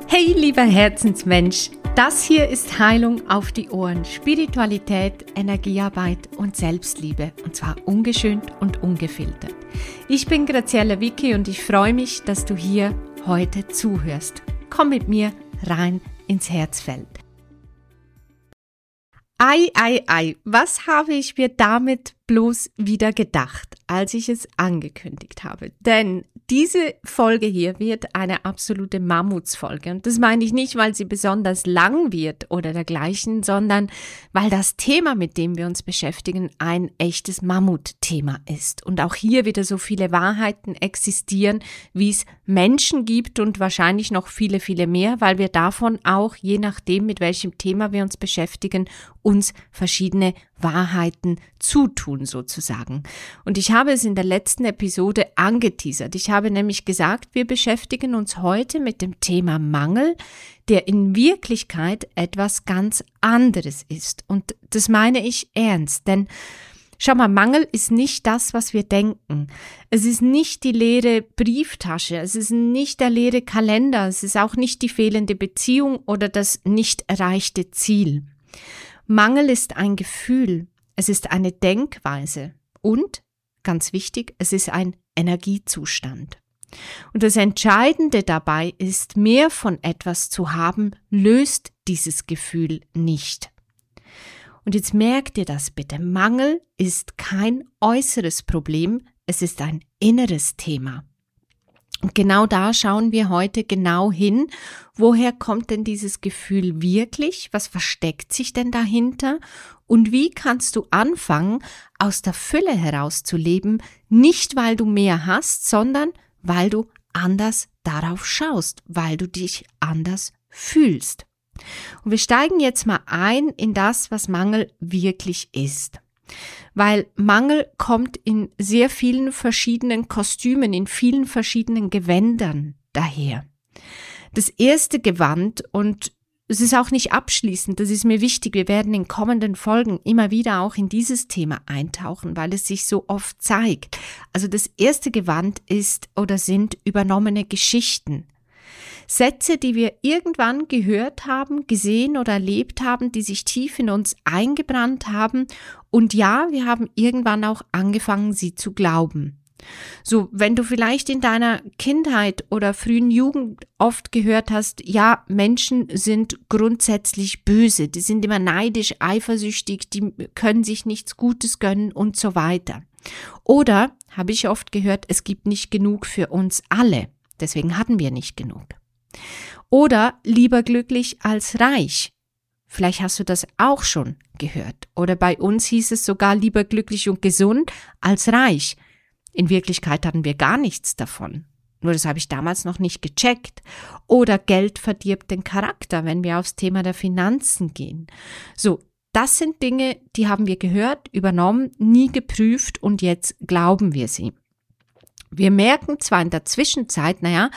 Hey, lieber Herzensmensch, das hier ist Heilung auf die Ohren, Spiritualität, Energiearbeit und Selbstliebe, und zwar ungeschönt und ungefiltert. Ich bin Graziella Vicky und ich freue mich, dass du hier heute zuhörst. Komm mit mir rein ins Herzfeld. Ei, was habe ich mir damit bloß wieder gedacht, als ich es angekündigt habe? Denn diese Folge hier wird eine absolute Mammutsfolge. Und das meine ich nicht, weil sie besonders lang wird oder dergleichen, sondern weil das Thema, mit dem wir uns beschäftigen, ein echtes Mammutthema ist. Und auch hier wieder so viele Wahrheiten existieren, wie es Menschen gibt und wahrscheinlich noch viele, viele mehr, weil wir davon auch, je nachdem, mit welchem Thema wir uns beschäftigen, uns verschiedene Wahrheiten zutun sozusagen. Und ich habe es in der letzten Episode angeteasert. Ich habe nämlich gesagt, wir beschäftigen uns heute mit dem Thema Mangel, der in Wirklichkeit etwas ganz anderes ist. Und das meine ich ernst, denn schau mal, Mangel ist nicht das, was wir denken. Es ist nicht die leere Brieftasche, es ist nicht der leere Kalender, es ist auch nicht die fehlende Beziehung oder das nicht erreichte Ziel. Mangel ist ein Gefühl, es ist eine Denkweise und, ganz wichtig, es ist ein Energiezustand. Und das Entscheidende dabei ist, mehr von etwas zu haben, löst dieses Gefühl nicht. Und jetzt merkt ihr das bitte, Mangel ist kein äußeres Problem, es ist ein inneres Thema. Und genau da schauen wir heute genau hin, woher kommt denn dieses Gefühl wirklich, was versteckt sich denn dahinter und wie kannst du anfangen, aus der Fülle heraus zu leben, nicht weil du mehr hast, sondern weil du anders darauf schaust, weil du dich anders fühlst. Und wir steigen jetzt mal ein in das, was Mangel wirklich ist. Weil Mangel kommt in sehr vielen verschiedenen Kostümen, in vielen verschiedenen Gewändern daher. Das erste Gewand, und es ist auch nicht abschließend, das ist mir wichtig, wir werden in kommenden Folgen immer wieder auch in dieses Thema eintauchen, weil es sich so oft zeigt. Also das erste Gewand ist oder sind übernommene Geschichten. Sätze, die wir irgendwann gehört haben, gesehen oder erlebt haben, die sich tief in uns eingebrannt haben. Und ja, wir haben irgendwann auch angefangen, sie zu glauben. So, wenn du vielleicht in deiner Kindheit oder frühen Jugend oft gehört hast, ja, Menschen sind grundsätzlich böse, die sind immer neidisch, eifersüchtig, die können sich nichts Gutes gönnen und so weiter. Oder, habe ich oft gehört, es gibt nicht genug für uns alle, deswegen hatten wir nicht genug. Oder lieber glücklich als reich. Vielleicht hast du das auch schon gehört. Oder bei uns hieß es sogar lieber glücklich und gesund als reich. In Wirklichkeit hatten wir gar nichts davon. Nur das habe ich damals noch nicht gecheckt. Oder Geld verdirbt den Charakter, wenn wir aufs Thema der Finanzen gehen. So, das sind Dinge, die haben wir gehört, übernommen, nie geprüft und jetzt glauben wir sie. Wir merken zwar in der Zwischenzeit,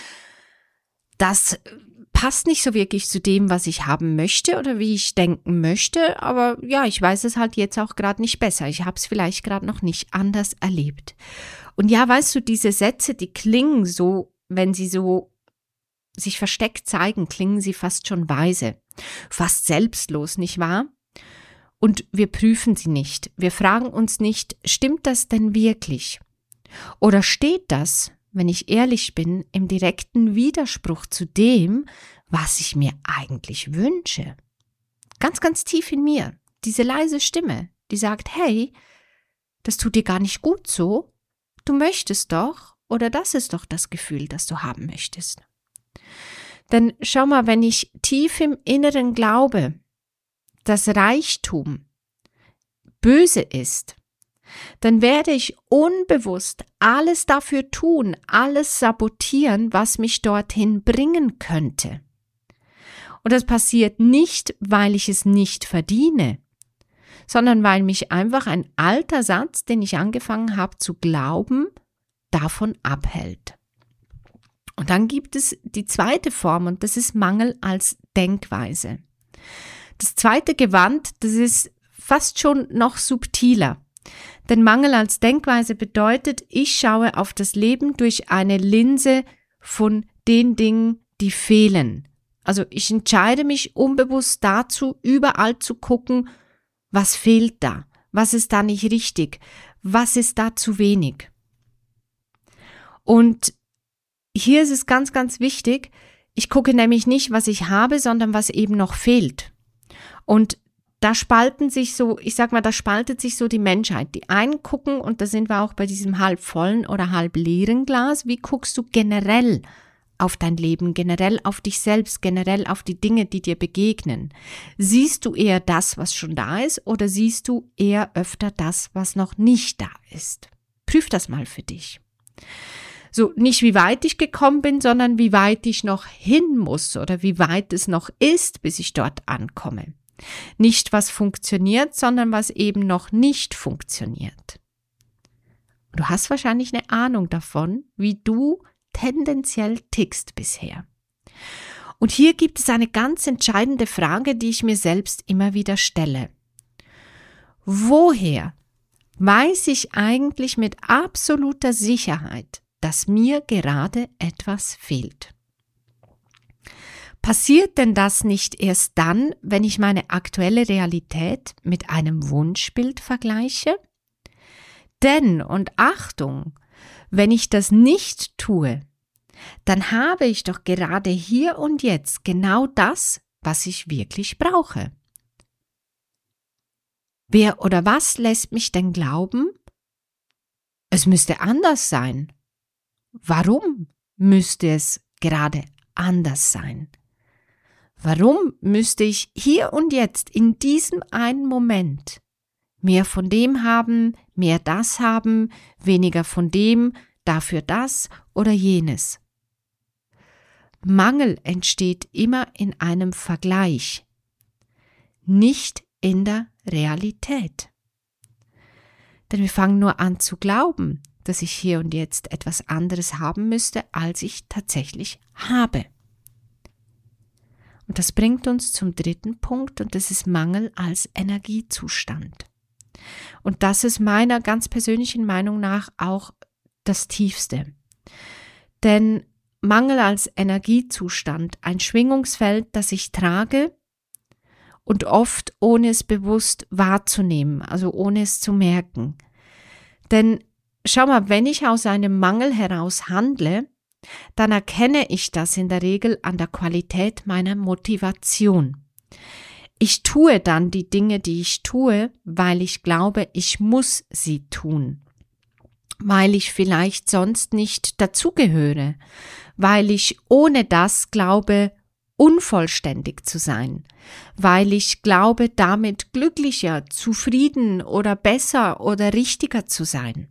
das passt nicht so wirklich zu dem, was ich haben möchte oder wie ich denken möchte, aber ja, ich weiß es halt jetzt auch gerade nicht besser. Ich habe es vielleicht gerade noch nicht anders erlebt. Und ja, weißt du, diese Sätze, die klingen so, wenn sie so sich versteckt zeigen, klingen sie fast schon weise, fast selbstlos, nicht wahr? Und wir prüfen sie nicht. Wir fragen uns nicht, stimmt das denn wirklich? Oder steht das, wenn ich ehrlich bin, im direkten Widerspruch zu dem, was ich mir eigentlich wünsche? Ganz, ganz tief in mir, diese leise Stimme, die sagt, hey, das tut dir gar nicht gut so, du möchtest doch, oder das ist doch das Gefühl, das du haben möchtest. Denn schau mal, wenn ich tief im Inneren glaube, dass Reichtum böse ist, dann werde ich unbewusst alles dafür tun, alles sabotieren, was mich dorthin bringen könnte. Und das passiert nicht, weil ich es nicht verdiene, sondern weil mich einfach ein alter Satz, den ich angefangen habe zu glauben, davon abhält. Und dann gibt es die zweite Form und das ist Mangel als Denkweise. Das zweite Gewand, das ist fast schon noch subtiler. Denn Mangel als Denkweise bedeutet, ich schaue auf das Leben durch eine Linse von den Dingen, die fehlen. Also ich entscheide mich unbewusst dazu, überall zu gucken, was fehlt da, was ist da nicht richtig, was ist da zu wenig. Und hier ist es ganz, ganz wichtig, ich gucke nämlich nicht, was ich habe, sondern was eben noch fehlt. Und da spaltet sich so die Menschheit. Die einen gucken, und da sind wir auch bei diesem halb vollen oder halb leeren Glas, wie guckst du generell auf dein Leben, generell auf dich selbst, generell auf die Dinge, die dir begegnen? Siehst du eher das, was schon da ist, oder siehst du eher öfter das, was noch nicht da ist? Prüf das mal für dich. So, nicht wie weit ich gekommen bin, sondern wie weit ich noch hin muss oder wie weit es noch ist, bis ich dort ankomme. Nicht, was funktioniert, sondern was eben noch nicht funktioniert. Du hast wahrscheinlich eine Ahnung davon, wie du tendenziell tickst bisher. Und hier gibt es eine ganz entscheidende Frage, die ich mir selbst immer wieder stelle. Woher weiß ich eigentlich mit absoluter Sicherheit, dass mir gerade etwas fehlt? Passiert denn das nicht erst dann, wenn ich meine aktuelle Realität mit einem Wunschbild vergleiche? Denn, und Achtung, wenn ich das nicht tue, dann habe ich doch gerade hier und jetzt genau das, was ich wirklich brauche. Wer oder was lässt mich denn glauben, es müsste anders sein? Warum müsste es gerade anders sein? Warum müsste ich hier und jetzt in diesem einen Moment mehr von dem haben, mehr das haben, weniger von dem, dafür das oder jenes? Mangel entsteht immer in einem Vergleich, nicht in der Realität. Denn wir fangen nur an zu glauben, dass ich hier und jetzt etwas anderes haben müsste, als ich tatsächlich habe. Und das bringt uns zum dritten Punkt, und das ist Mangel als Energiezustand. Und das ist meiner ganz persönlichen Meinung nach auch das Tiefste. Denn Mangel als Energiezustand, ein Schwingungsfeld, das ich trage und oft ohne es bewusst wahrzunehmen, also ohne es zu merken. Denn schau mal, wenn ich aus einem Mangel heraus handle, dann erkenne ich das in der Regel an der Qualität meiner Motivation. Ich tue dann die Dinge, die ich tue, weil ich glaube, ich muss sie tun, weil ich vielleicht sonst nicht dazugehöre, weil ich ohne das glaube, unvollständig zu sein, weil ich glaube, damit glücklicher, zufrieden oder besser oder richtiger zu sein.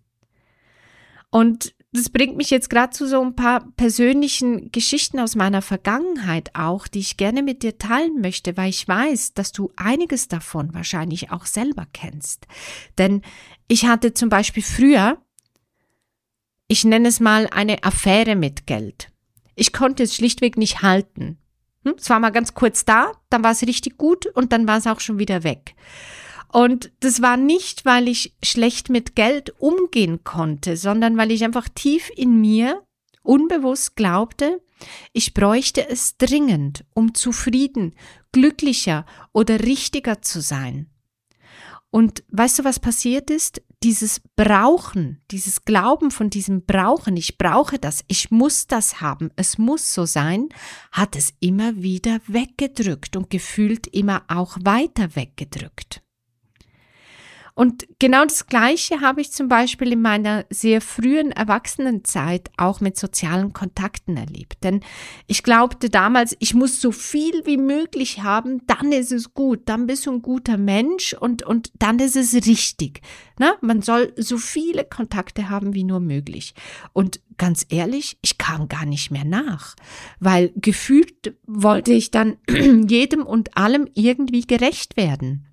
Und das bringt mich jetzt gerade zu so ein paar persönlichen Geschichten aus meiner Vergangenheit auch, die ich gerne mit dir teilen möchte, weil ich weiß, dass du einiges davon wahrscheinlich auch selber kennst. Denn ich hatte zum Beispiel früher, ich nenne es mal eine Affäre mit Geld. Ich konnte es schlichtweg nicht halten. Es war mal ganz kurz da, dann war es richtig gut und dann war es auch schon wieder weg. Und das war nicht, weil ich schlecht mit Geld umgehen konnte, sondern weil ich einfach tief in mir unbewusst glaubte, ich bräuchte es dringend, um zufrieden, glücklicher oder richtiger zu sein. Und weißt du, was passiert ist? Dieses Brauchen, dieses Glauben von diesem Brauchen, ich brauche das, ich muss das haben, es muss so sein, hat es immer wieder weggedrückt und gefühlt immer auch weiter weggedrückt. Und genau das Gleiche habe ich zum Beispiel in meiner sehr frühen Erwachsenenzeit auch mit sozialen Kontakten erlebt. Denn ich glaubte damals, ich muss so viel wie möglich haben, dann ist es gut, dann bist du ein guter Mensch und dann ist es richtig. Na, man soll so viele Kontakte haben wie nur möglich. Und ganz ehrlich, ich kam gar nicht mehr nach, weil gefühlt wollte ich dann jedem und allem irgendwie gerecht werden.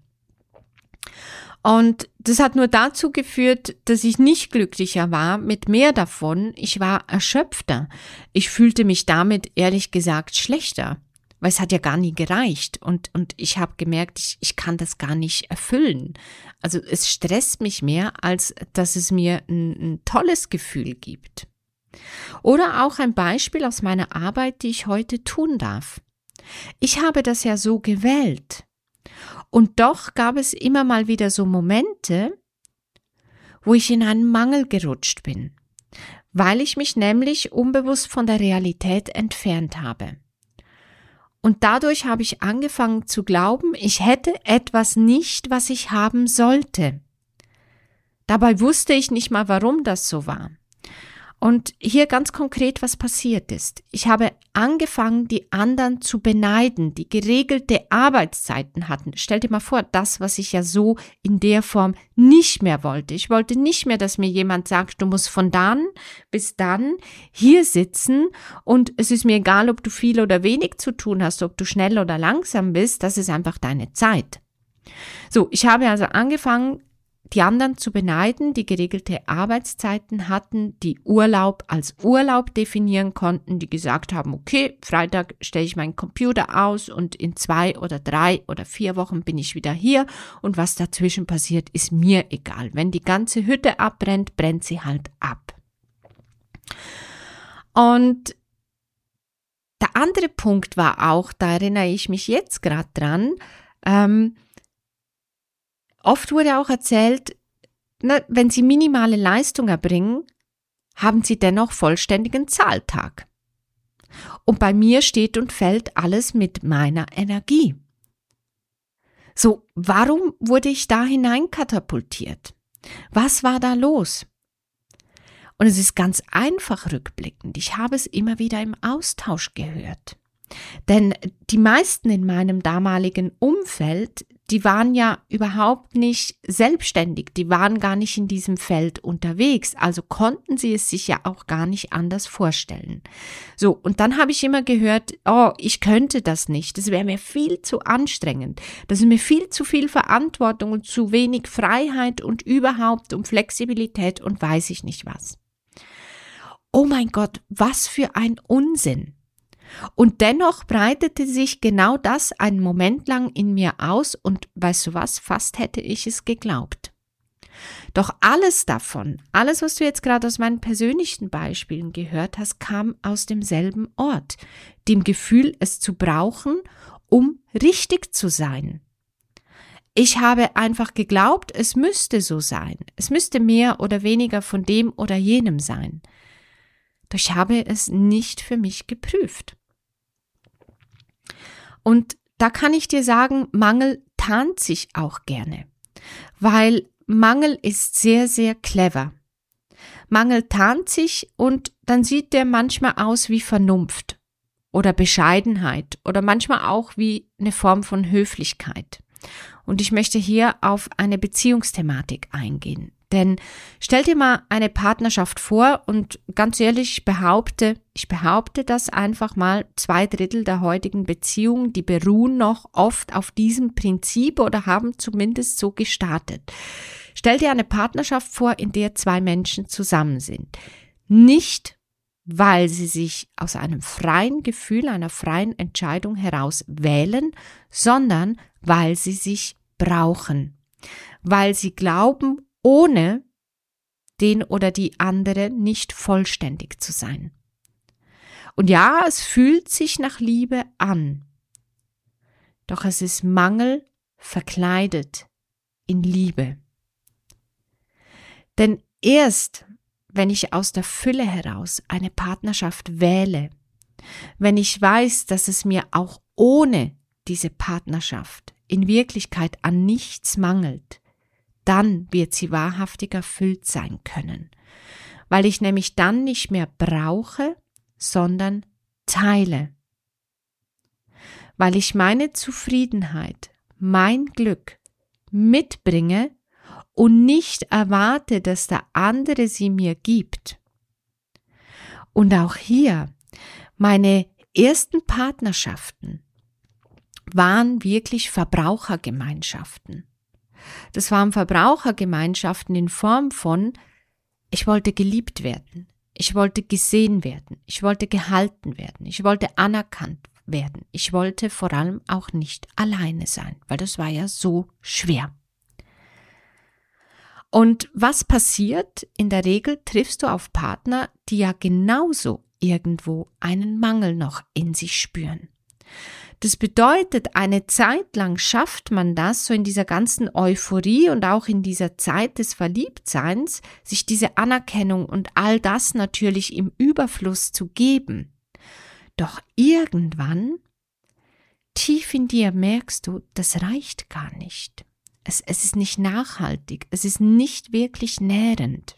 Und das hat nur dazu geführt, dass ich nicht glücklicher war mit mehr davon. Ich war erschöpfter. Ich fühlte mich damit ehrlich gesagt schlechter, weil es hat ja gar nie gereicht. Und ich habe gemerkt, ich kann das gar nicht erfüllen. Also es stresst mich mehr, als dass es mir ein tolles Gefühl gibt. Oder auch ein Beispiel aus meiner Arbeit, die ich heute tun darf. Ich habe das ja so gewählt. Und doch gab es immer mal wieder so Momente, wo ich in einen Mangel gerutscht bin, weil ich mich nämlich unbewusst von der Realität entfernt habe. Und dadurch habe ich angefangen zu glauben, ich hätte etwas nicht, was ich haben sollte. Dabei wusste ich nicht mal, warum das so war. Und hier ganz konkret, was passiert ist. Ich habe angefangen, die anderen zu beneiden, die geregelte Arbeitszeiten hatten. Stell dir mal vor, das, was ich ja so in der Form nicht mehr wollte. Ich wollte nicht mehr, dass mir jemand sagt, du musst von dann bis dann hier sitzen und es ist mir egal, ob du viel oder wenig zu tun hast, ob du schnell oder langsam bist, das ist einfach deine Zeit. So, ich habe also angefangen, die anderen zu beneiden, die geregelte Arbeitszeiten hatten, die Urlaub als Urlaub definieren konnten, die gesagt haben, okay, Freitag stelle ich meinen Computer aus und in 2 oder 3 oder 4 Wochen bin ich wieder hier und was dazwischen passiert, ist mir egal. Wenn die ganze Hütte abbrennt, brennt sie halt ab. Und der andere Punkt war auch, da erinnere ich mich jetzt gerade dran, oft wurde auch erzählt, wenn Sie minimale Leistung erbringen, haben Sie dennoch vollständigen Zahltag. Und bei mir steht und fällt alles mit meiner Energie. So, warum wurde ich da hineinkatapultiert? Was war da los? Und es ist ganz einfach rückblickend. Ich habe es immer wieder im Austausch gehört. Denn die meisten in meinem damaligen Umfeld, die waren ja überhaupt nicht selbstständig, die waren gar nicht in diesem Feld unterwegs, also konnten sie es sich ja auch gar nicht anders vorstellen. So, und dann habe ich immer gehört, oh, ich könnte das nicht, das wäre mir viel zu anstrengend, das ist mir viel zu viel Verantwortung und zu wenig Freiheit und überhaupt um Flexibilität und weiß ich nicht was. Oh mein Gott, was für ein Unsinn! Und dennoch breitete sich genau das einen Moment lang in mir aus und weißt du was, fast hätte ich es geglaubt. Doch alles davon, alles, was du jetzt gerade aus meinen persönlichen Beispielen gehört hast, kam aus demselben Ort, dem Gefühl, es zu brauchen, um richtig zu sein. Ich habe einfach geglaubt, es müsste so sein, es müsste mehr oder weniger von dem oder jenem sein. Doch ich habe es nicht für mich geprüft. Und da kann ich dir sagen, Mangel tarnt sich auch gerne, weil Mangel ist sehr, sehr clever. Mangel tarnt sich und dann sieht der manchmal aus wie Vernunft oder Bescheidenheit oder manchmal auch wie eine Form von Höflichkeit. Und ich möchte hier auf eine Beziehungsthematik eingehen. Denn stell dir mal eine Partnerschaft vor und ganz ehrlich, ich behaupte das einfach mal, 2/3 der heutigen Beziehungen, die beruhen noch oft auf diesem Prinzip oder haben zumindest so gestartet. Stell dir eine Partnerschaft vor, in der 2 Menschen zusammen sind. Nicht, weil sie sich aus einem freien Gefühl, einer freien Entscheidung heraus wählen, sondern weil sie sich brauchen. Weil sie glauben, ohne den oder die andere nicht vollständig zu sein. Und ja, es fühlt sich nach Liebe an, doch es ist Mangel verkleidet in Liebe. Denn erst, wenn ich aus der Fülle heraus eine Partnerschaft wähle, wenn ich weiß, dass es mir auch ohne diese Partnerschaft in Wirklichkeit an nichts mangelt, dann wird sie wahrhaftig erfüllt sein können, weil ich nämlich dann nicht mehr brauche, sondern teile. Weil ich meine Zufriedenheit, mein Glück mitbringe und nicht erwarte, dass der andere sie mir gibt. Und auch hier, meine ersten Partnerschaften waren wirklich Verbrauchergemeinschaften. Das waren Verbrauchergemeinschaften in Form von, ich wollte geliebt werden, ich wollte gesehen werden, ich wollte gehalten werden, ich wollte anerkannt werden, ich wollte vor allem auch nicht alleine sein, weil das war ja so schwer. Und was passiert? In der Regel triffst du auf Partner, die ja genauso irgendwo einen Mangel noch in sich spüren. Das bedeutet, eine Zeit lang schafft man das, so in dieser ganzen Euphorie und auch in dieser Zeit des Verliebtseins, sich diese Anerkennung und all das natürlich im Überfluss zu geben. Doch irgendwann, tief in dir merkst du, das reicht gar nicht. Es ist nicht nachhaltig, es ist nicht wirklich nährend.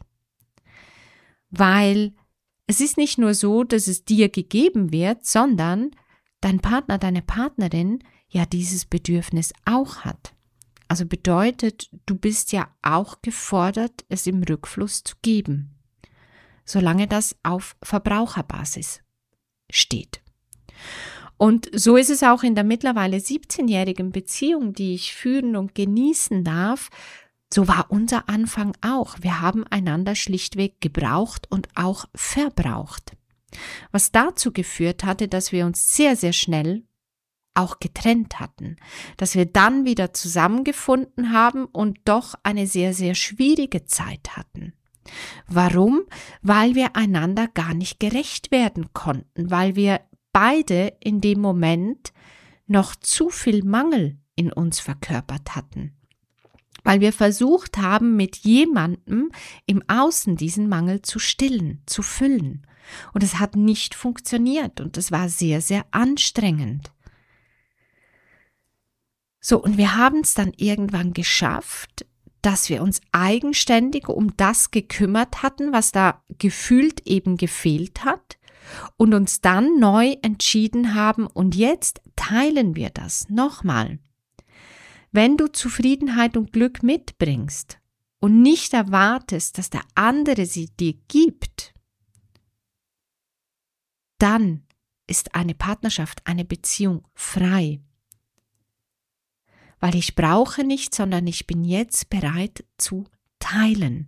Weil es ist nicht nur so, dass es dir gegeben wird, sondern dein Partner, deine Partnerin ja dieses Bedürfnis auch hat. Also bedeutet, du bist ja auch gefordert, es im Rückfluss zu geben, solange das auf Verbraucherbasis steht. Und so ist es auch in der mittlerweile 17-jährigen Beziehung, die ich führen und genießen darf. So war unser Anfang auch. Wir haben einander schlichtweg gebraucht und auch verbraucht. Was dazu geführt hatte, dass wir uns sehr, sehr schnell auch getrennt hatten, dass wir dann wieder zusammengefunden haben und doch eine sehr, sehr schwierige Zeit hatten. Warum? Weil wir einander gar nicht gerecht werden konnten, weil wir beide in dem Moment noch zu viel Mangel in uns verkörpert hatten. Weil wir versucht haben, mit jemandem im Außen diesen Mangel zu stillen, zu füllen. Und es hat nicht funktioniert und es war sehr, sehr anstrengend. So, und wir haben es dann irgendwann geschafft, dass wir uns eigenständig um das gekümmert hatten, was da gefühlt eben gefehlt hat und uns dann neu entschieden haben und jetzt teilen wir das nochmal. Wenn du Zufriedenheit und Glück mitbringst und nicht erwartest, dass der andere sie dir gibt, dann ist eine Partnerschaft, eine Beziehung frei. Weil ich brauche nicht, sondern ich bin jetzt bereit zu teilen.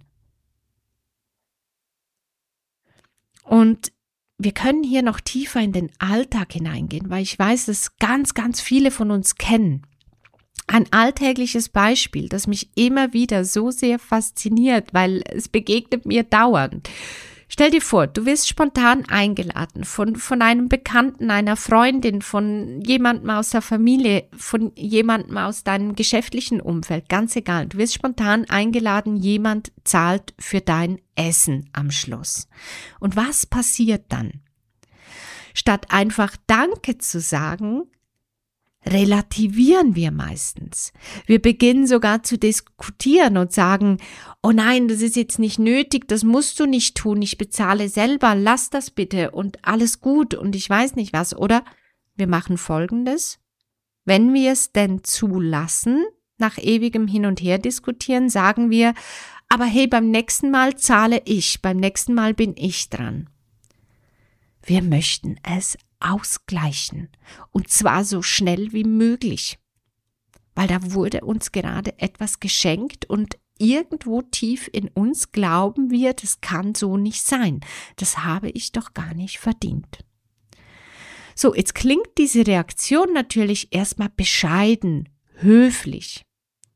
Und wir können hier noch tiefer in den Alltag hineingehen, weil ich weiß, dass ganz, ganz viele von uns kennen. Ein alltägliches Beispiel, das mich immer wieder so sehr fasziniert, weil es begegnet mir dauernd. Stell dir vor, du wirst spontan eingeladen von einem Bekannten, einer Freundin, von jemandem aus der Familie, von jemandem aus deinem geschäftlichen Umfeld, ganz egal. Du wirst spontan eingeladen, jemand zahlt für dein Essen am Schluss. Und was passiert dann? Statt einfach Danke zu sagen, relativieren wir meistens. Wir beginnen sogar zu diskutieren und sagen, oh nein, das ist jetzt nicht nötig, das musst du nicht tun, ich bezahle selber, lass das bitte und alles gut und ich weiß nicht was. Oder wir machen Folgendes, wenn wir es denn zulassen, nach ewigem Hin und Her diskutieren, sagen wir, aber hey, beim nächsten Mal zahle ich, beim nächsten Mal bin ich dran. Wir möchten es ausgleichen und zwar so schnell wie möglich, weil da wurde uns gerade etwas geschenkt und irgendwo tief in uns glauben wir, das kann so nicht sein, das habe ich doch gar nicht verdient. So, jetzt klingt diese Reaktion natürlich erstmal bescheiden, höflich.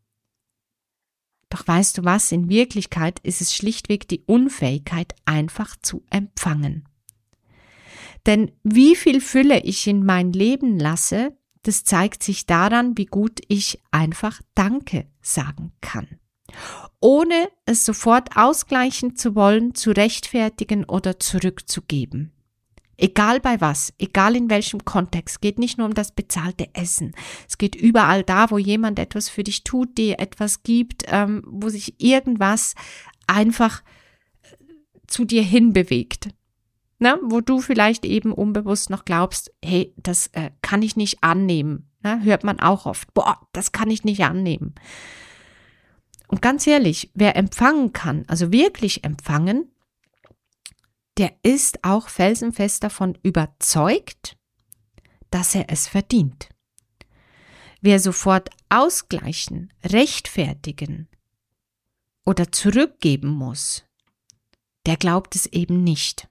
Doch weißt du was, in Wirklichkeit ist es schlichtweg die Unfähigkeit, einfach zu empfangen. Denn wie viel Fülle ich in mein Leben lasse, das zeigt sich daran, wie gut ich einfach Danke sagen kann. Ohne es sofort ausgleichen zu wollen, zu rechtfertigen oder zurückzugeben. Egal bei was, egal in welchem Kontext, es geht nicht nur um das bezahlte Essen. Es geht überall da, wo jemand etwas für dich tut, dir etwas gibt, wo sich irgendwas einfach zu dir hinbewegt. Na, wo du vielleicht eben unbewusst noch glaubst, hey, das kann ich nicht annehmen. Na, hört man auch oft, boah, das kann ich nicht annehmen. Und ganz ehrlich, wer empfangen kann, also wirklich empfangen, der ist auch felsenfest davon überzeugt, dass er es verdient. Wer sofort ausgleichen, rechtfertigen oder zurückgeben muss, der glaubt es eben nicht.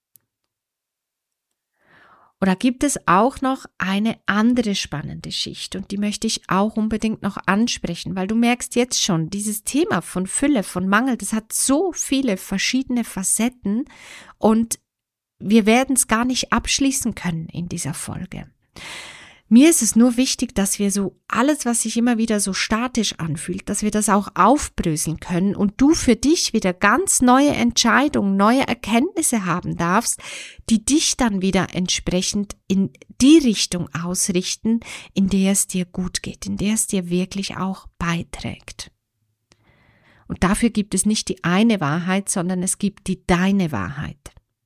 Oder gibt es auch noch eine andere spannende Schicht und die möchte ich auch unbedingt noch ansprechen, weil du merkst jetzt schon, dieses Thema von Fülle, von Mangel, das hat so viele verschiedene Facetten und wir werden es gar nicht abschließen können in dieser Folge. Mir ist es nur wichtig, dass wir so alles, was sich immer wieder so statisch anfühlt, dass wir das auch aufbröseln können und du für dich wieder ganz neue Entscheidungen, neue Erkenntnisse haben darfst, die dich dann wieder entsprechend in die Richtung ausrichten, in der es dir gut geht, in der es dir wirklich auch beiträgt. Und dafür gibt es nicht die eine Wahrheit, sondern es gibt die deine Wahrheit.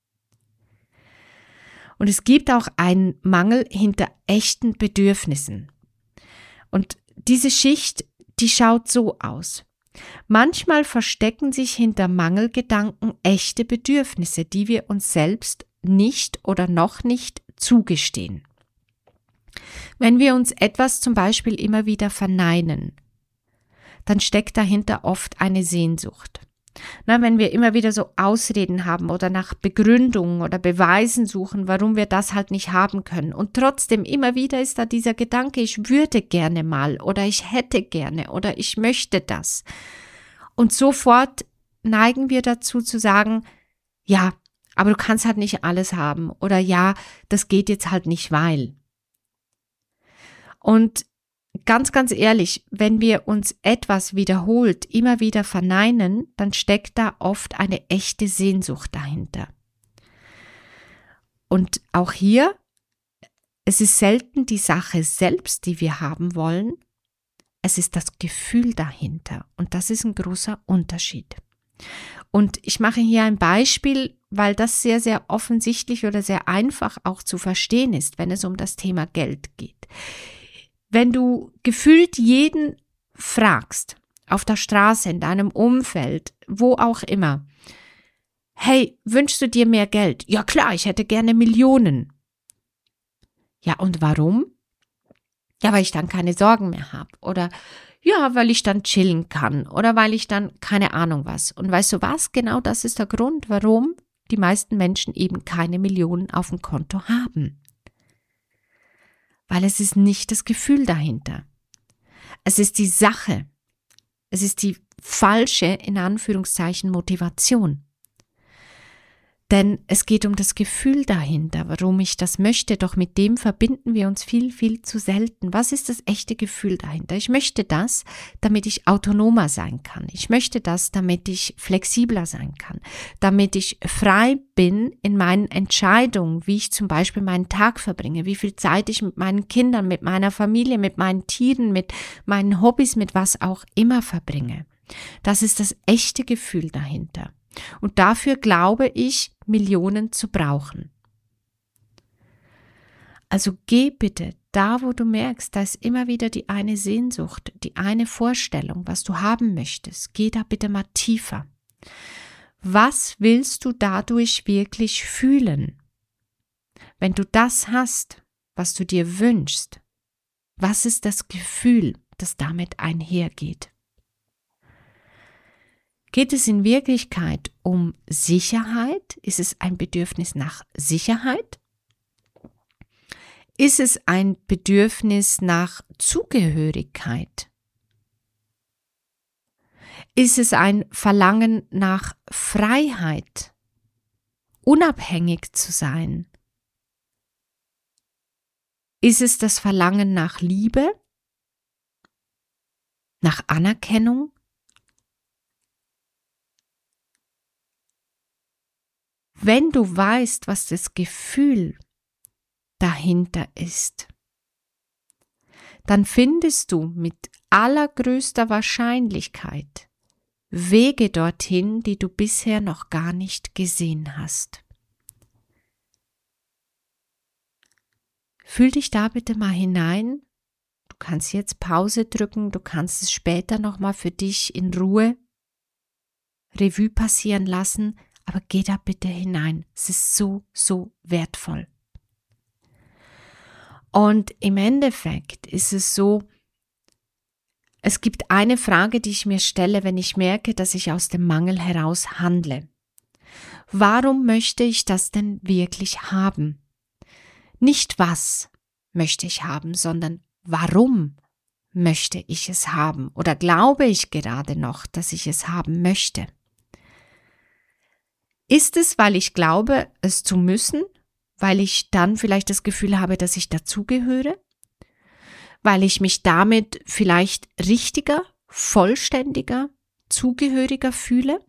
Und es gibt auch einen Mangel hinter echten Bedürfnissen. Und diese Schicht, die schaut so aus. Manchmal verstecken sich hinter Mangelgedanken echte Bedürfnisse, die wir uns selbst nicht oder noch nicht zugestehen. Wenn wir uns etwas zum Beispiel immer wieder verneinen, dann steckt dahinter oft eine Sehnsucht. Wenn wir immer wieder so Ausreden haben oder nach Begründungen oder Beweisen suchen, warum wir das halt nicht haben können und trotzdem immer wieder ist da dieser Gedanke, ich würde gerne mal oder ich hätte gerne oder ich möchte das. Und sofort neigen wir dazu zu sagen, ja, aber du kannst halt nicht alles haben oder ja, das geht jetzt halt nicht, weil. Und ganz, ganz ehrlich, wenn wir uns etwas wiederholt immer wieder verneinen, dann steckt da oft eine echte Sehnsucht dahinter. Und auch hier, es ist selten die Sache selbst, die wir haben wollen, es ist das Gefühl dahinter und das ist ein großer Unterschied. Und ich mache hier ein Beispiel, weil das sehr, sehr offensichtlich oder sehr einfach auch zu verstehen ist, wenn es um das Thema Geld geht. Wenn du gefühlt jeden fragst, auf der Straße, in deinem Umfeld, wo auch immer, hey, wünschst du dir mehr Geld? Ja klar, ich hätte gerne Millionen. Ja, und warum? Ja, weil ich dann keine Sorgen mehr habe. Oder ja, weil ich dann chillen kann. Oder weil ich dann keine Ahnung was. Und weißt du was? Genau das ist der Grund, warum die meisten Menschen eben keine Millionen auf dem Konto haben. Weil es ist nicht das Gefühl dahinter. Es ist die Sache. Es ist die falsche, in Anführungszeichen, Motivation. Denn es geht um das Gefühl dahinter, warum ich das möchte, doch mit dem verbinden wir uns viel, viel zu selten. Was ist das echte Gefühl dahinter? Ich möchte das, damit ich autonomer sein kann. Ich möchte das, damit ich flexibler sein kann, damit ich frei bin in meinen Entscheidungen, wie ich zum Beispiel meinen Tag verbringe, wie viel Zeit ich mit meinen Kindern, mit meiner Familie, mit meinen Tieren, mit meinen Hobbys, mit was auch immer verbringe. Das ist das echte Gefühl dahinter. Und dafür glaube ich, Millionen zu brauchen. Also geh bitte da, wo du merkst, da ist immer wieder die eine Sehnsucht, die eine Vorstellung, was du haben möchtest. Geh da bitte mal tiefer. Was willst du dadurch wirklich fühlen? Wenn du das hast, was du dir wünschst, was ist das Gefühl, das damit einhergeht? Geht es in Wirklichkeit um Sicherheit? Ist es ein Bedürfnis nach Sicherheit? Ist es ein Bedürfnis nach Zugehörigkeit? Ist es ein Verlangen nach Freiheit, unabhängig zu sein? Ist es das Verlangen nach Liebe, nach Anerkennung? Wenn du weißt, was das Gefühl dahinter ist, dann findest du mit allergrößter Wahrscheinlichkeit Wege dorthin, die du bisher noch gar nicht gesehen hast. Fühl dich da bitte mal hinein. Du kannst jetzt Pause drücken, du kannst es später nochmal für dich in Ruhe Revue passieren lassen. Aber geh da bitte hinein. Es ist so, so wertvoll. Und im Endeffekt ist es so, es gibt eine Frage, die ich mir stelle, wenn ich merke, dass ich aus dem Mangel heraus handle. Warum möchte ich das denn wirklich haben? Nicht was möchte ich haben, sondern warum möchte ich es haben? Oder glaube ich gerade noch, dass ich es haben möchte? Ist es, weil ich glaube, es zu müssen, weil ich dann vielleicht das Gefühl habe, dass ich dazugehöre? weil ich mich damit vielleicht richtiger, vollständiger, zugehöriger fühle?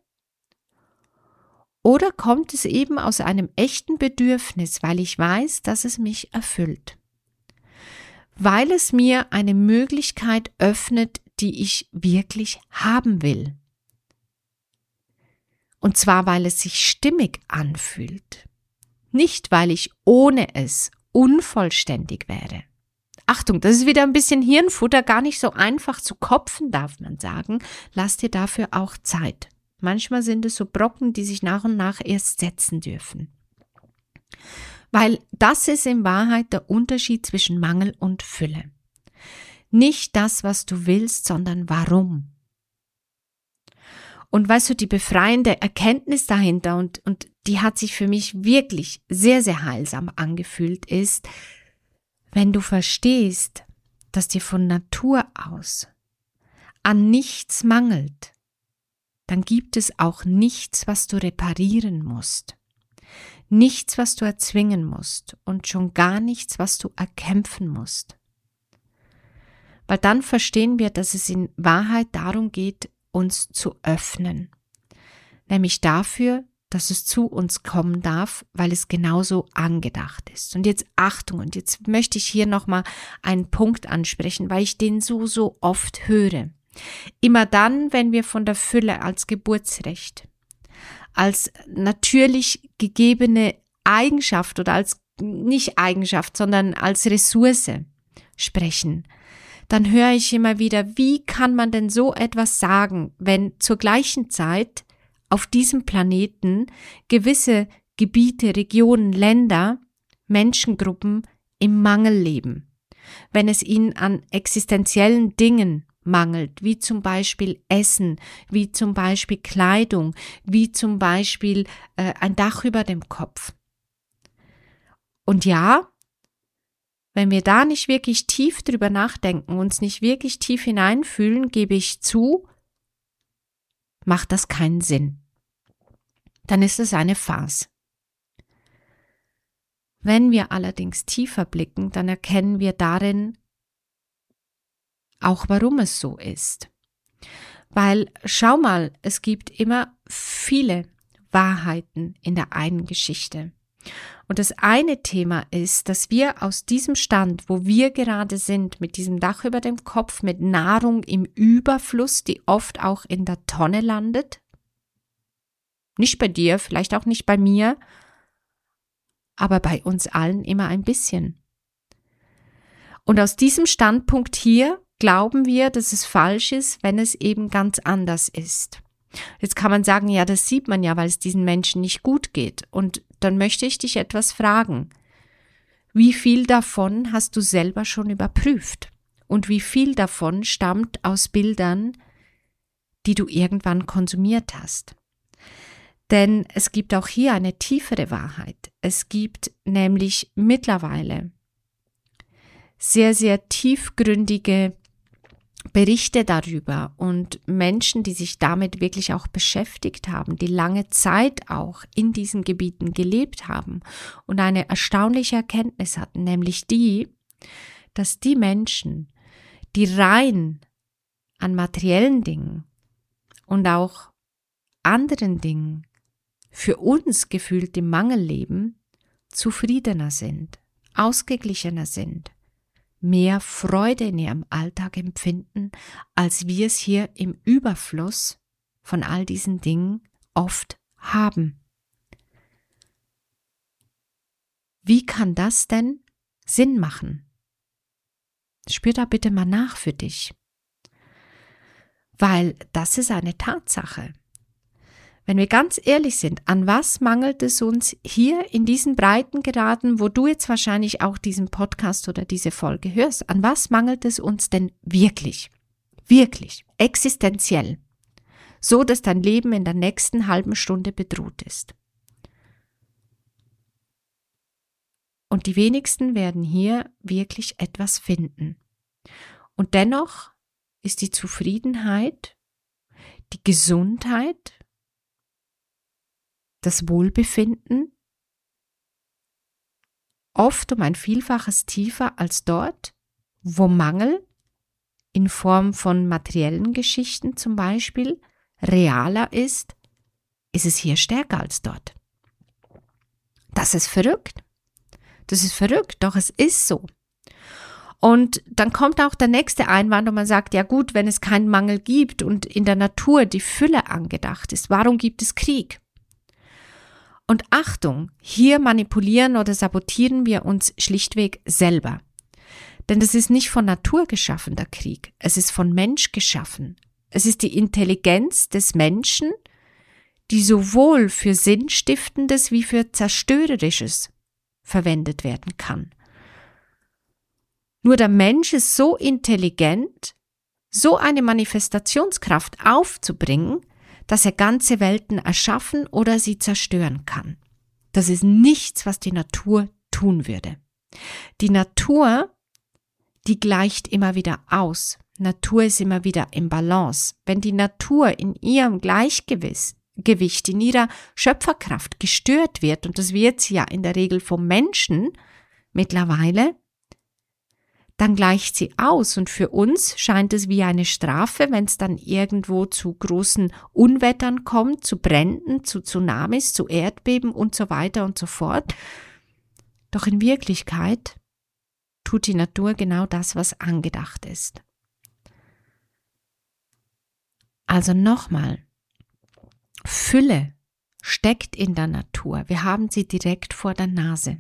Oder kommt es eben aus einem echten Bedürfnis, weil ich weiß, dass es mich erfüllt? Weil es mir eine Möglichkeit öffnet, die ich wirklich haben will. Und zwar, weil es sich stimmig anfühlt. Nicht, weil ich ohne es unvollständig wäre. Achtung, das ist wieder ein bisschen Hirnfutter, gar nicht so einfach zu kopfen, darf man sagen. Lass dir dafür auch Zeit. Manchmal sind es so Brocken, die sich nach und nach erst setzen dürfen. Weil das ist in Wahrheit der Unterschied zwischen Mangel und Fülle. Nicht das, was du willst, sondern warum. Und weißt du, die befreiende Erkenntnis dahinter, und die hat sich für mich wirklich sehr, sehr heilsam angefühlt, ist, wenn du verstehst, dass dir von Natur aus an nichts mangelt, dann gibt es auch nichts, was du reparieren musst. Nichts, was du erzwingen musst und schon gar nichts, was du erkämpfen musst. Weil dann verstehen wir, dass es in Wahrheit darum geht, uns zu öffnen. Nämlich dafür, dass es zu uns kommen darf, weil es genauso angedacht ist. Und jetzt Achtung, und jetzt möchte ich hier nochmal einen Punkt ansprechen, weil ich den so oft höre. Immer dann, wenn wir von der Fülle als Geburtsrecht, als natürlich gegebene Eigenschaft oder als nicht Eigenschaft, sondern als Ressource sprechen, dann höre ich immer wieder, wie kann man denn so etwas sagen, wenn zur gleichen Zeit auf diesem Planeten gewisse Gebiete, Regionen, Länder, Menschengruppen im Mangel leben, wenn es ihnen an existenziellen Dingen mangelt, wie zum Beispiel Essen, wie zum Beispiel Kleidung, wie zum Beispiel ein Dach über dem Kopf. Und ja, wenn wir da nicht wirklich tief drüber nachdenken, uns nicht wirklich tief hineinfühlen, gebe ich zu, macht das keinen Sinn. Dann ist es eine Farce. Wenn wir allerdings tiefer blicken, dann erkennen wir darin auch, warum es so ist. Weil, schau mal, es gibt immer viele Wahrheiten in der einen Geschichte. Und das eine Thema ist, dass wir aus diesem Stand, wo wir gerade sind, mit diesem Dach über dem Kopf, mit Nahrung im Überfluss, die oft auch in der Tonne landet, nicht bei dir, vielleicht auch nicht bei mir, aber bei uns allen immer ein bisschen. Und aus diesem Standpunkt hier glauben wir, dass es falsch ist, wenn es eben ganz anders ist. Jetzt kann man sagen, ja, das sieht man ja, weil es diesen Menschen nicht gut geht. Und dann möchte ich dich etwas fragen. Wie viel davon hast du selber schon überprüft? Und wie viel davon stammt aus Bildern, die du irgendwann konsumiert hast? Denn es gibt auch hier eine tiefere Wahrheit. Es gibt nämlich mittlerweile sehr, sehr tiefgründige Berichte darüber und Menschen, die sich damit wirklich auch beschäftigt haben, die lange Zeit auch in diesen Gebieten gelebt haben und eine erstaunliche Erkenntnis hatten, nämlich die, dass die Menschen, die rein an materiellen Dingen und auch anderen Dingen für uns gefühlt im Mangel leben, zufriedener sind, ausgeglichener sind, mehr Freude in ihrem Alltag empfinden, als wir es hier im Überfluss von all diesen Dingen oft haben. Wie kann das denn Sinn machen? Spür da bitte mal nach für dich. Weil das ist eine Tatsache. Wenn wir ganz ehrlich sind, an was mangelt es uns hier in diesen Breitengraden, wo du jetzt wahrscheinlich auch diesen Podcast oder diese Folge hörst, an was mangelt es uns denn wirklich, existenziell, so dass dein Leben in der nächsten halben Stunde bedroht ist? Und die wenigsten werden hier wirklich etwas finden. Und dennoch ist die Zufriedenheit, die Gesundheit, das Wohlbefinden oft um ein Vielfaches tiefer als dort, wo Mangel in Form von materiellen Geschichten zum Beispiel realer ist, ist es hier stärker als dort. Das ist verrückt. Das ist verrückt, doch es ist so. Und dann kommt auch der nächste Einwand und man sagt, ja gut, wenn es keinen Mangel gibt und in der Natur die Fülle angedacht ist, warum gibt es Krieg? Und Achtung, hier manipulieren oder sabotieren wir uns schlichtweg selber. Denn das ist nicht von Natur geschaffen, der Krieg. Es ist von Mensch geschaffen. Es ist die Intelligenz des Menschen, die sowohl für Sinnstiftendes wie für Zerstörerisches verwendet werden kann. Nur der Mensch ist so intelligent, so eine Manifestationskraft aufzubringen, dass er ganze Welten erschaffen oder sie zerstören kann. Das ist nichts, was die Natur tun würde. Die Natur, die gleicht immer wieder aus. Natur ist immer wieder im Balance. Wenn die Natur in ihrem Gleichgewicht, in ihrer Schöpferkraft gestört wird, und das wird sie ja in der Regel vom Menschen mittlerweile, dann gleicht sie aus und für uns scheint es wie eine Strafe, wenn es dann irgendwo zu großen Unwettern kommt, zu Bränden, zu Tsunamis, zu Erdbeben und so weiter und so fort. Doch in Wirklichkeit tut die Natur genau das, was angedacht ist. Also nochmal, Fülle steckt in der Natur. Wir haben sie direkt vor der Nase.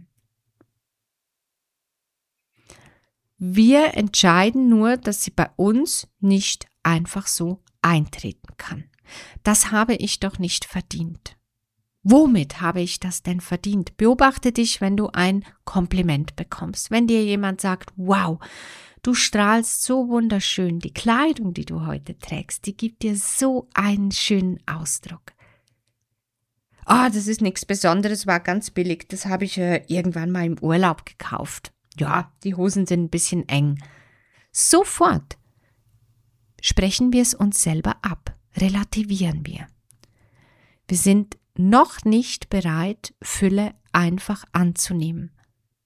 Wir entscheiden nur, dass sie bei uns nicht einfach so eintreten kann. Das habe ich doch nicht verdient. Womit habe ich das denn verdient? Beobachte dich, wenn du ein Kompliment bekommst. Wenn dir jemand sagt, wow, du strahlst so wunderschön, die Kleidung, die du heute trägst, die gibt dir so einen schönen Ausdruck. Das ist nichts Besonderes, war ganz billig, das habe ich irgendwann mal im Urlaub gekauft. Ja, die Hosen sind ein bisschen eng. Sofort sprechen wir es uns selber ab, relativieren wir. Wir sind noch nicht bereit, Fülle einfach anzunehmen.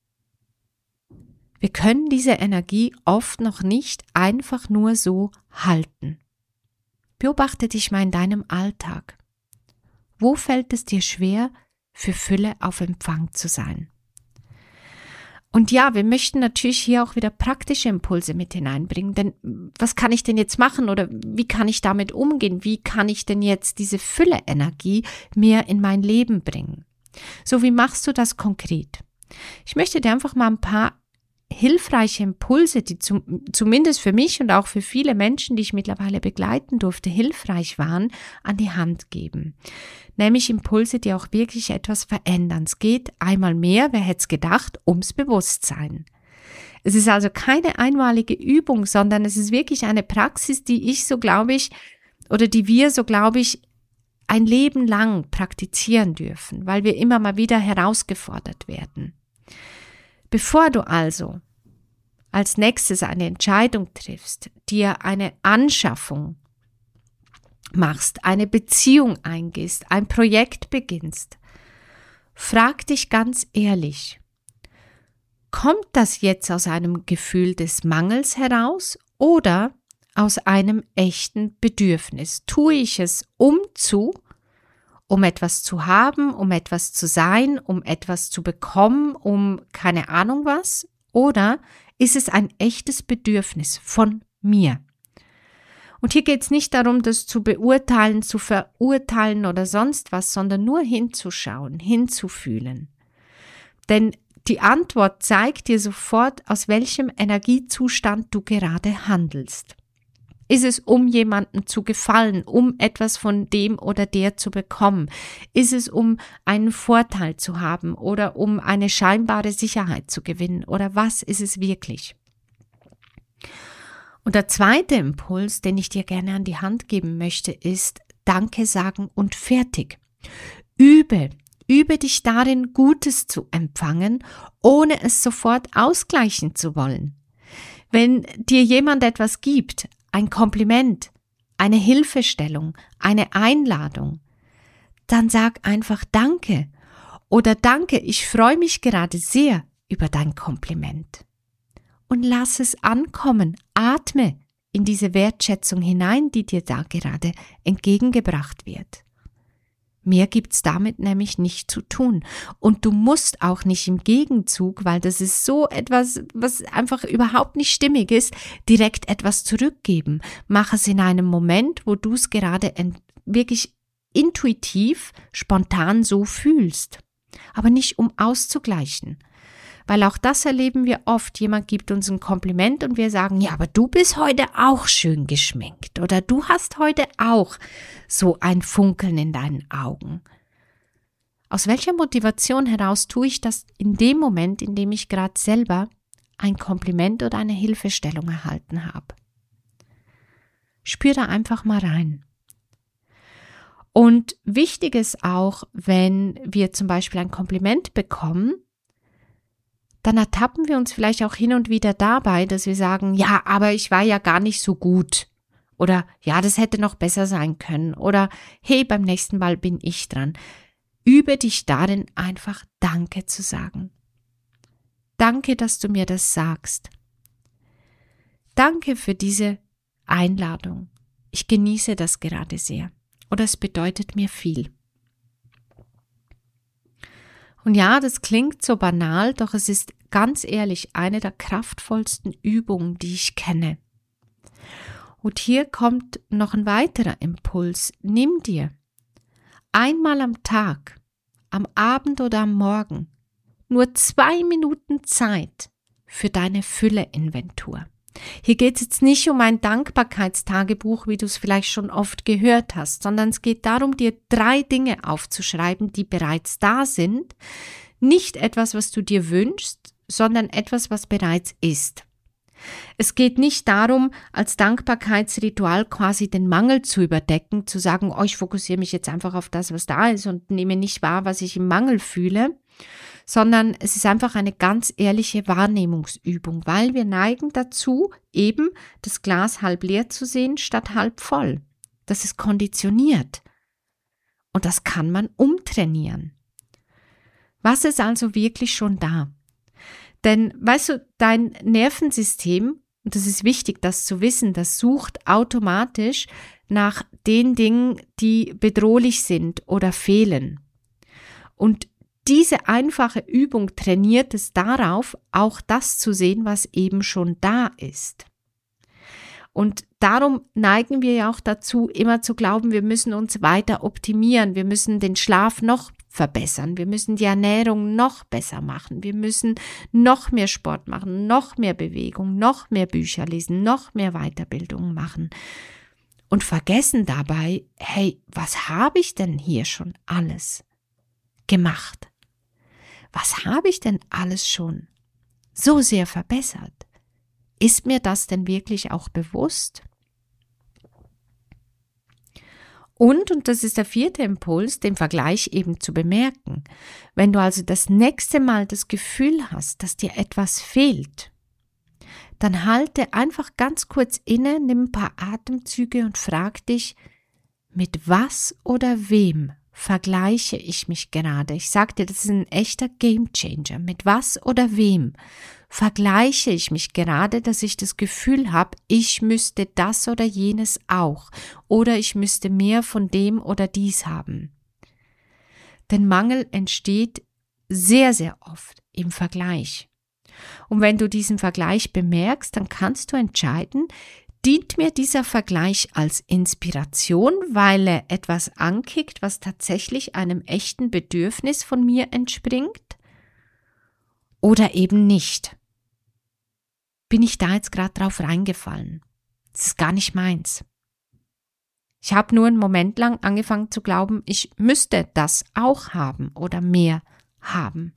Wir können diese Energie oft noch nicht einfach nur so halten. Beobachte dich mal in deinem Alltag. Wo fällt es dir schwer, für Fülle auf Empfang zu sein? Und ja, wir möchten natürlich hier auch wieder praktische Impulse mit hineinbringen, denn was kann ich denn jetzt machen oder wie kann ich damit umgehen? Wie kann ich denn jetzt diese Fülle-Energie mehr in mein Leben bringen? So, wie machst du das konkret? Ich möchte dir einfach mal ein paar hilfreiche Impulse, die zumindest für mich und auch für viele Menschen, die ich mittlerweile begleiten durfte, hilfreich waren, an die Hand geben. Nämlich Impulse, die auch wirklich etwas verändern. Es geht einmal mehr, wer hätte es gedacht, ums Bewusstsein. Es ist also keine einmalige Übung, sondern es ist wirklich eine Praxis, die ich so glaube ich, oder die wir so glaube ich, ein Leben lang praktizieren dürfen, weil wir immer mal wieder herausgefordert werden. Bevor du also als nächstes eine Entscheidung triffst, dir eine Anschaffung machst, eine Beziehung eingehst, ein Projekt beginnst, frag dich ganz ehrlich, kommt das jetzt aus einem Gefühl des Mangels heraus oder aus einem echten Bedürfnis? Tue ich es um etwas zu haben, um etwas zu sein, um etwas zu bekommen, um keine Ahnung was? Oder ist es ein echtes Bedürfnis von mir? Und hier geht es nicht darum, das zu beurteilen, zu verurteilen oder sonst was, sondern nur hinzuschauen, hinzufühlen. Denn die Antwort zeigt dir sofort, aus welchem Energiezustand du gerade handelst. Ist es, um jemandem zu gefallen, um etwas von dem oder der zu bekommen? Ist es, um einen Vorteil zu haben oder um eine scheinbare Sicherheit zu gewinnen? Oder was ist es wirklich? Und der zweite Impuls, den ich dir gerne an die Hand geben möchte, ist Danke sagen und fertig. Übe dich darin, Gutes zu empfangen, ohne es sofort ausgleichen zu wollen. Wenn dir jemand etwas gibt, ein Kompliment, eine Hilfestellung, eine Einladung, dann sag einfach Danke oder Danke, ich freue mich gerade sehr über dein Kompliment. und lass es ankommen. Atme in diese Wertschätzung hinein, die dir da gerade entgegengebracht wird. Mehr gibt's damit nämlich nicht zu tun. Und du musst auch nicht im Gegenzug, weil das ist so etwas, was einfach überhaupt nicht stimmig ist, direkt etwas zurückgeben. Mach es in einem Moment, wo du es gerade wirklich intuitiv, spontan so fühlst. Aber nicht um auszugleichen. Weil auch das erleben wir oft. Jemand gibt uns ein Kompliment und wir sagen, ja, aber du bist heute auch schön geschminkt oder du hast heute auch so ein Funkeln in deinen Augen. Aus welcher Motivation heraus tue ich das in dem Moment, in dem ich gerade selber ein Kompliment oder eine Hilfestellung erhalten habe? Spür da einfach mal rein. Und wichtig ist auch, wenn wir zum Beispiel ein Kompliment bekommen, dann ertappen wir uns vielleicht auch hin und wieder dabei, dass wir sagen, ja, aber ich war ja gar nicht so gut. Oder ja, das hätte noch besser sein können. Oder hey, beim nächsten Mal bin ich dran. Übe dich darin, einfach Danke zu sagen. Danke, dass du mir das sagst. Danke für diese Einladung. Ich genieße das gerade sehr. Oder es bedeutet mir viel. Und ja, das klingt so banal, doch es ist ganz ehrlich eine der kraftvollsten Übungen, die ich kenne. Und hier kommt noch ein weiterer Impuls. Nimm dir einmal am Tag, am Abend oder am Morgen, nur 2 Minuten Zeit für deine Fülle-Inventur. Hier geht es jetzt nicht um ein Dankbarkeitstagebuch, wie du es vielleicht schon oft gehört hast, sondern es geht darum, dir 3 Dinge aufzuschreiben, die bereits da sind. Nicht etwas, was du dir wünschst, sondern etwas, was bereits ist. Es geht nicht darum, als Dankbarkeitsritual quasi den Mangel zu überdecken, zu sagen, oh, ich fokussiere mich jetzt einfach auf das, was da ist und nehme nicht wahr, was ich im Mangel fühle, sondern es ist einfach eine ganz ehrliche Wahrnehmungsübung, weil wir neigen dazu, eben das Glas halb leer zu sehen statt halb voll. Das ist konditioniert und das kann man umtrainieren. Was ist also wirklich schon da? Denn, weißt du, dein Nervensystem, und das ist wichtig, das zu wissen, das sucht automatisch nach den Dingen, die bedrohlich sind oder fehlen. Und diese einfache Übung trainiert es darauf, auch das zu sehen, was eben schon da ist. Und darum neigen wir ja auch dazu, immer zu glauben, wir müssen uns weiter optimieren, wir müssen den Schlaf noch verbessern, wir müssen die Ernährung noch besser machen, wir müssen noch mehr Sport machen, noch mehr Bewegung, noch mehr Bücher lesen, noch mehr Weiterbildung machen und vergessen dabei, hey, was habe ich denn hier schon alles gemacht? Was habe ich denn alles schon so sehr verbessert? Ist mir das denn wirklich auch bewusst? Und das ist der 4. Impuls, den Vergleich eben zu bemerken. Wenn du also das nächste Mal das Gefühl hast, dass dir etwas fehlt, dann halte einfach ganz kurz inne, nimm ein paar Atemzüge und frag dich, mit was oder wem vergleiche ich mich gerade? Ich sag dir, das ist ein echter Gamechanger. Mit was oder wem vergleiche ich mich gerade, dass ich das Gefühl habe, ich müsste das oder jenes auch oder ich müsste mehr von dem oder dies haben. Denn Mangel entsteht sehr, sehr oft im Vergleich. Und wenn du diesen Vergleich bemerkst, dann kannst du entscheiden, dient mir dieser Vergleich als Inspiration, weil er etwas ankickt, was tatsächlich einem echten Bedürfnis von mir entspringt? Oder eben nicht? Bin ich da jetzt gerade drauf reingefallen? Das ist gar nicht meins. Ich habe nur einen Moment lang angefangen zu glauben, ich müsste das auch haben oder mehr haben.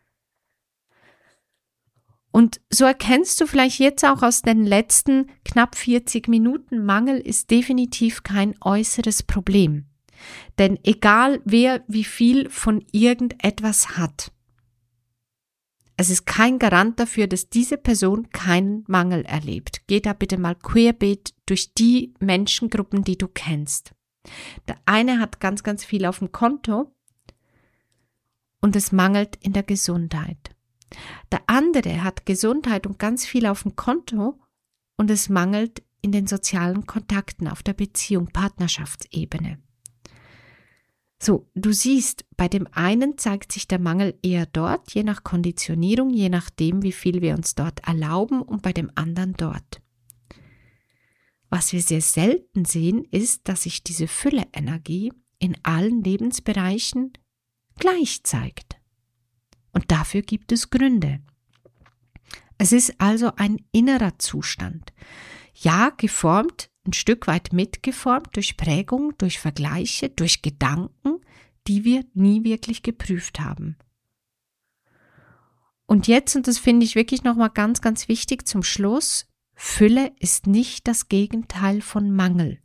Und so erkennst du vielleicht jetzt auch aus den letzten knapp 40 Minuten, Mangel ist definitiv kein äußeres Problem. Denn egal wer wie viel von irgendetwas hat, es ist kein Garant dafür, dass diese Person keinen Mangel erlebt. Geh da bitte mal querbeet durch die Menschengruppen, die du kennst. Der eine hat ganz, ganz viel auf dem Konto und es mangelt in der Gesundheit. Der andere hat Gesundheit und ganz viel auf dem Konto und es mangelt in den sozialen Kontakten auf der Beziehung, Partnerschaftsebene. So, du siehst, bei dem einen zeigt sich der Mangel eher dort, je nach Konditionierung, je nachdem, wie viel wir uns dort erlauben, und bei dem anderen dort. Was wir sehr selten sehen, ist, dass sich diese Fülle-Energie in allen Lebensbereichen gleich zeigt. Und dafür gibt es Gründe. Es ist also ein innerer Zustand. Ja, geformt, ein Stück weit mitgeformt durch Prägung, durch Vergleiche, durch Gedanken, die wir nie wirklich geprüft haben. Und jetzt, und das finde ich wirklich nochmal ganz, ganz wichtig zum Schluss, Fülle ist nicht das Gegenteil von Mangel.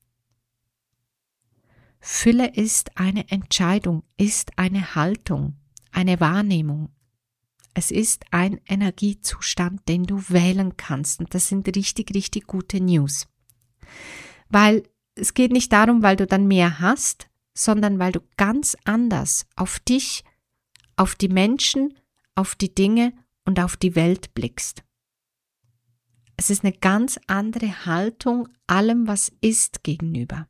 Fülle ist eine Entscheidung, ist eine Haltung, eine Wahrnehmung. Es ist ein Energiezustand, den du wählen kannst. Und das sind richtig, richtig gute News. Weil es geht nicht darum, weil du dann mehr hast, sondern weil du ganz anders auf dich, auf die Menschen, auf die Dinge und auf die Welt blickst. Es ist eine ganz andere Haltung allem, was ist, gegenüber.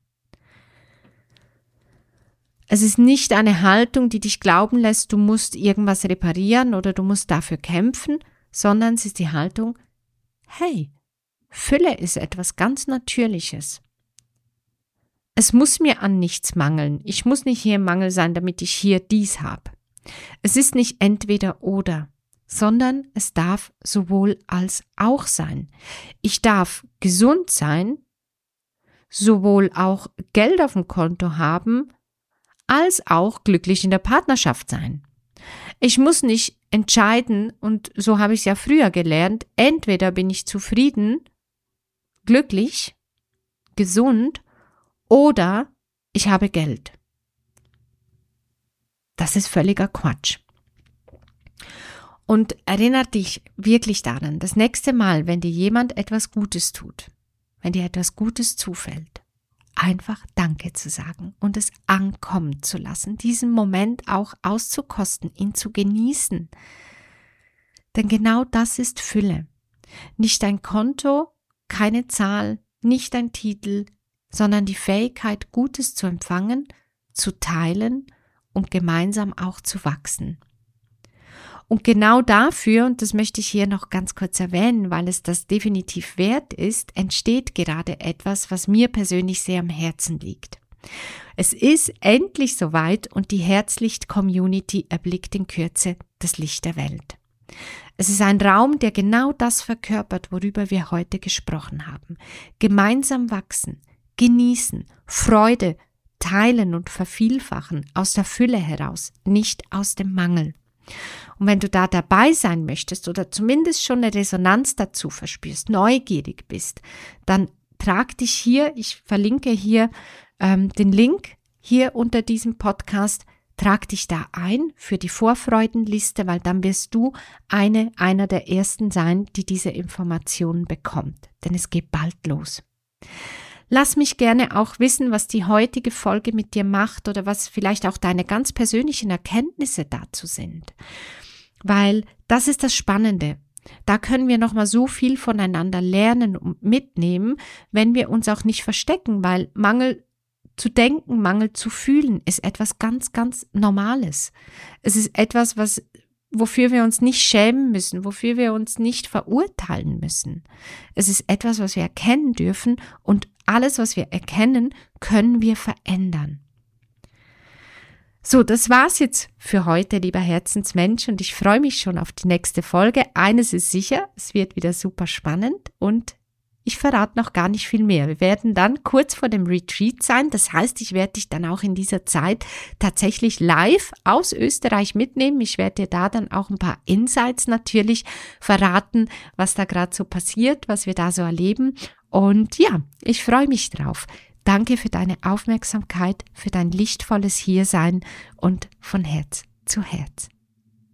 Es ist nicht eine Haltung, die dich glauben lässt, du musst irgendwas reparieren oder du musst dafür kämpfen, sondern es ist die Haltung, hey, Fülle ist etwas ganz Natürliches. Es muss mir an nichts mangeln. Ich muss nicht hier im Mangel sein, damit ich hier dies habe. Es ist nicht entweder oder, sondern es darf sowohl als auch sein. Ich darf gesund sein, sowohl auch Geld auf dem Konto haben, als auch glücklich in der Partnerschaft sein. Ich muss nicht entscheiden, und so habe ich es ja früher gelernt, entweder bin ich zufrieden, glücklich, gesund oder ich habe Geld. Das ist völliger Quatsch. Und erinnere dich wirklich daran, das nächste Mal, wenn dir jemand etwas Gutes tut, wenn dir etwas Gutes zufällt, einfach Danke zu sagen und es ankommen zu lassen, diesen Moment auch auszukosten, ihn zu genießen. Denn genau das ist Fülle. Nicht ein Konto, keine Zahl, nicht ein Titel, sondern die Fähigkeit, Gutes zu empfangen, zu teilen und gemeinsam auch zu wachsen. Und genau dafür, und das möchte ich hier noch ganz kurz erwähnen, weil es das definitiv wert ist, entsteht gerade etwas, was mir persönlich sehr am Herzen liegt. Es ist endlich soweit und die Herzlicht-Community erblickt in Kürze das Licht der Welt. Es ist ein Raum, der genau das verkörpert, worüber wir heute gesprochen haben. Gemeinsam wachsen, genießen, Freude teilen und vervielfachen aus der Fülle heraus, nicht aus dem Mangel. Und wenn du da dabei sein möchtest oder zumindest schon eine Resonanz dazu verspürst, neugierig bist, dann trag dich hier, ich verlinke hier den Link hier unter diesem Podcast, trag dich da ein für die Vorfreudenliste, weil dann wirst du einer der Ersten sein, die diese Informationen bekommt, denn es geht bald los. Lass mich gerne auch wissen, was die heutige Folge mit dir macht oder was vielleicht auch deine ganz persönlichen Erkenntnisse dazu sind. Weil das ist das Spannende. Da können wir nochmal so viel voneinander lernen und mitnehmen, wenn wir uns auch nicht verstecken, weil Mangel zu denken, Mangel zu fühlen, ist etwas ganz, ganz Normales. Es ist etwas, wofür wir uns nicht schämen müssen, wofür wir uns nicht verurteilen müssen. Es ist etwas, was wir erkennen dürfen, und alles, was wir erkennen, können wir verändern. So, das war's jetzt für heute, lieber Herzensmensch, und ich freue mich schon auf die nächste Folge. Eines ist sicher, es wird wieder super spannend und ich verrate noch gar nicht viel mehr. Wir werden dann kurz vor dem Retreat sein. Das heißt, ich werde dich dann auch in dieser Zeit tatsächlich live aus Österreich mitnehmen. Ich werde dir da dann auch ein paar Insights natürlich verraten, was da gerade so passiert, was wir da so erleben. Und ja, ich freue mich drauf. Danke für deine Aufmerksamkeit, für dein lichtvolles Hiersein und von Herz zu Herz.